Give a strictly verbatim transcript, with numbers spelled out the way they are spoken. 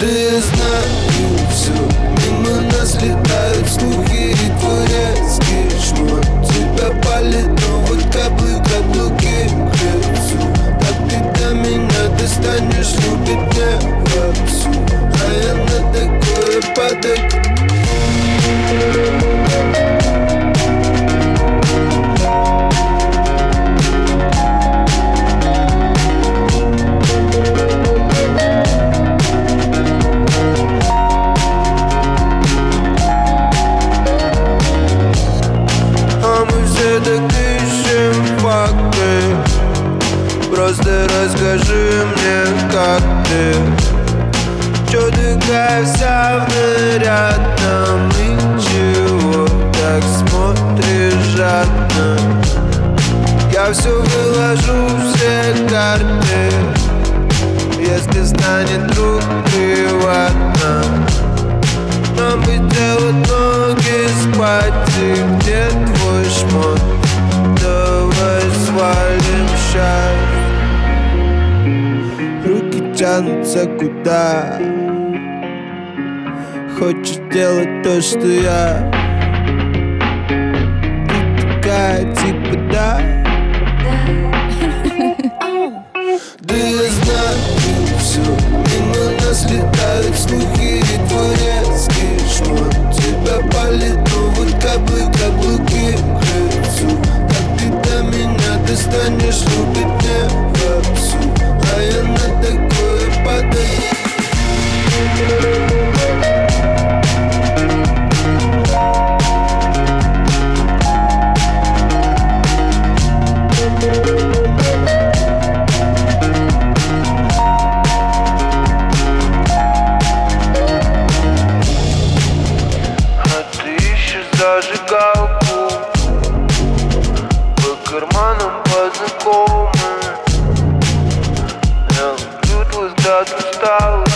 я знаю все. Мимо нас летают слухи и твой резкий шмот. Тебя палит, но вот каблы, каблуки к лицу. Так ты до меня достанешь, любит не вовсю. А я на такое падать. Так ищем факты. Просто расскажи мне, как ты. Чё такая вся нарядна? И чего так смотришь жадно? Я все выложу, все карты. Если станет вдруг приватно, нам бы делать ноги спать. И где твой шмот? Давай свалим щас. Руки тянутся куда? Хочешь делать то, что я? Ты такая типа да? Да я знаю все. Мимо нас летают слухи и твой резкий шмот. Тебя палит, но вот каблы, каблуки к лицу. Так ты до меня достанешь, любит не вовсю. А я на такое падаю. Зажигалку по карманам по знакомым. Я люблю твой взгляд усталый.